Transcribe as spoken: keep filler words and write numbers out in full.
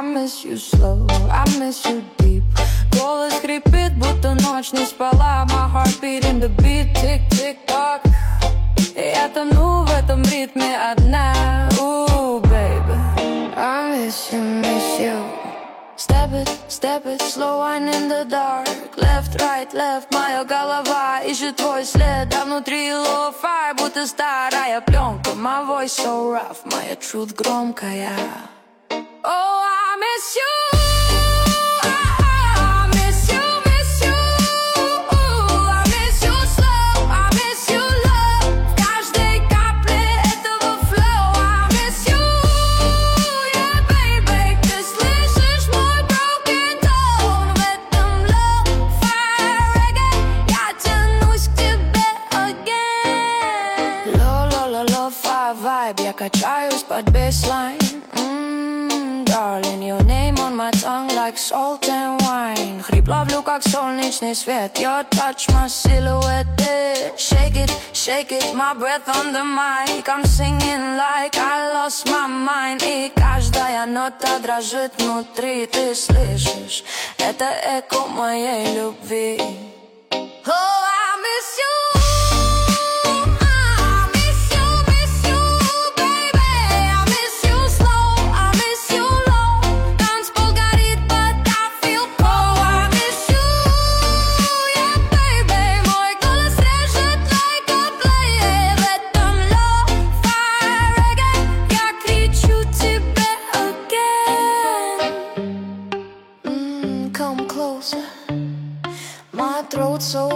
miss you slow, I miss you deep. Голос хрипит, будто ночь не спала. My heart beating the beat, тик-тик-так. Я тону в этом ритме одна. Ooh, baby, I miss you, miss you. Step it, step it, slow wine in the dark. Left, right, left, моя голова ищет твой след. А внутри lo-fi, будто старая пленка. My voice so rough, моя truth громкая. Oh, I miss you. Я качаюсь под бейслайн. mm, Darling, your name on my tongue like salt and wine. Хрип ловлю, как солнечный свет. Your touch, my silhouette. Shake it, shake it, my breath on the mic. I'm singing like I lost my mind. И каждая нота дрожит внутри. Ты слышишь? Это эко моей любви. Oh, I miss you. My throat so